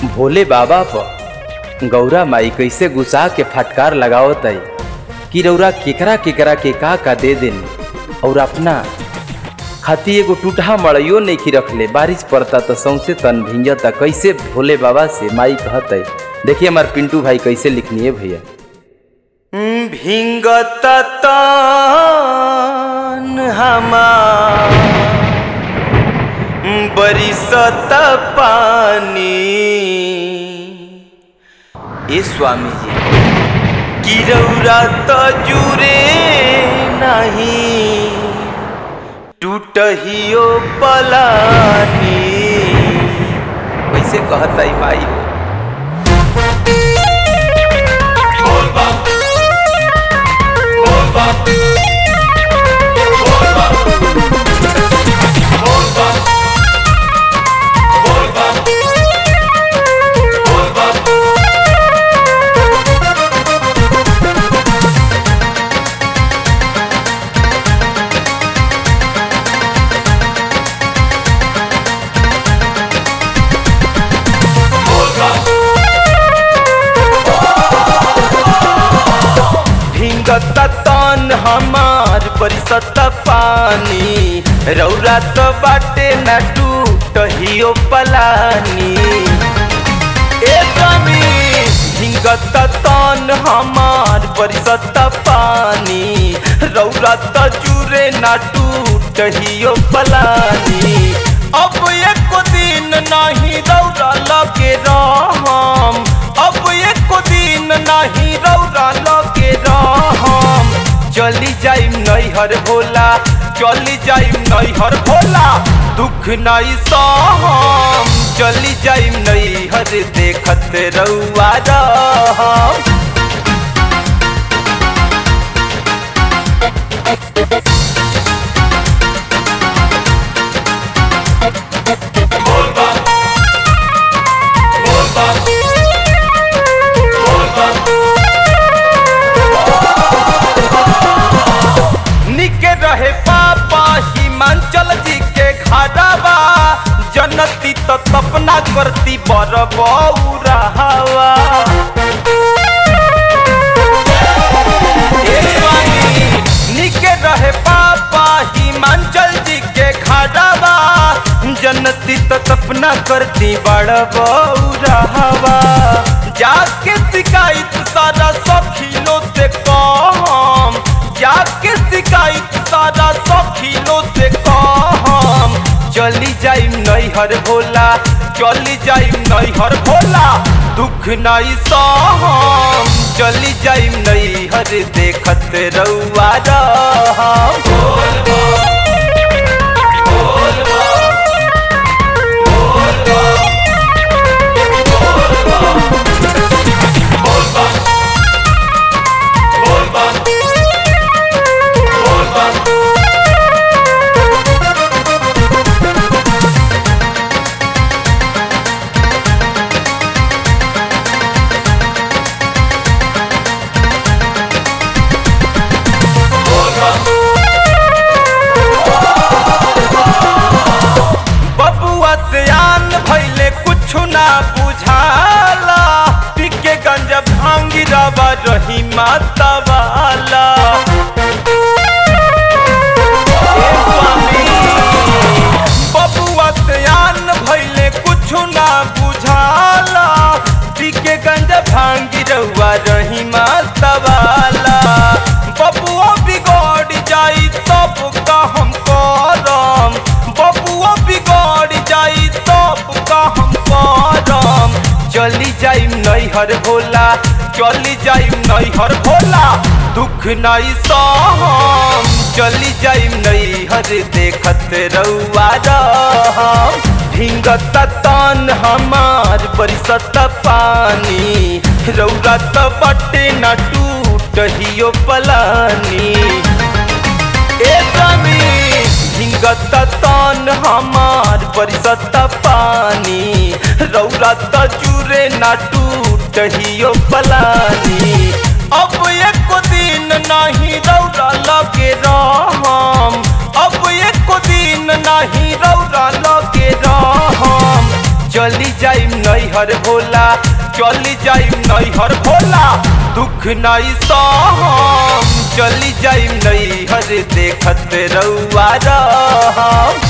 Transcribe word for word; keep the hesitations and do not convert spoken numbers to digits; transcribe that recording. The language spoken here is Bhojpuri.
भोले बाबा पर गौरा माई कैसे गुस्सा के फटकार लगावत है कि रौरा केकरा केकरा के का का दे देनी और अपना खाती एगो टूटहा मड़इयो नहीं की रख ले। बारिश पड़ता तो सौंसे तन भींजता। कैसे भोले बाबा से माई कहत है। देखिए हमारे पिंटू भाई कैसे लिखनी है भैया। भींगता तन हमार बरिसत पानी ए स्वामी जी कि रौरा तजुरे नहीं टूटहियो पलानी। कैसे कहता है माई हो। तन हमार बरिसत पानी रौरा तो बाटे न टूटहियो पलानी। ए स्वामी हिंगत तन हमार बरिसत पानी रौरा तो जुरे न टूटहियो पलानी। अब एक दिन नहीं रौरा लगे रहम, अब एक दिन नहीं रौरा लगे रहम। चली जाइम नैहर भोला, चली जाइम नैहर भोला, दुख नहीं सहम। चली जाइम नैहर देखत रउआ रहम। हिमाचल जी के घरवा जनती तो तपना करती बर बउरहवा। निके रहे पापा हिमाचल जी के घरवा जनती तो तपना करती बड़ बउरहवा। जाके शिकायत सारा सखीलों से कहम, जाके शिकायत सारा सखीलों से कहम। चली जाइम नैहर भोला, चली जाइम नैहर भोला, दुख नहीं सहम। चली जाइम नैहर देखत रउआ रहम। रही माता वाला बबुआ सयान भैले कुछ ना बुझाला। पीके गंज भांगी रउआ रही माता वाला। बबुआ बिगड़ जाई तब का हम करम, बबुआ बिगड़ जाई तब का हम करम। चली जाइम नैहर भोला, चली जाइम नैहर भोला, दुख नहीं सहम। चली जाइम नैहर देखत रउआ रहम। भींगत तन हमार बरिसत पानी रौरा तो बटे न टूटहियो पलानी। ए स्वामी हिंगत तन हमार बरिसत पानी रौरा तो जुरे न टूटहियो पलानी। अब एक दिन नहीं रौरा लगे रहम, अब एक दिन नहीं रौरा लगे रहम। चली जाइम नैहर भोला, चली जाइम नैहर भोला, दुख नहीं सहम चली जाइम नैहर देखत रउआ रहम।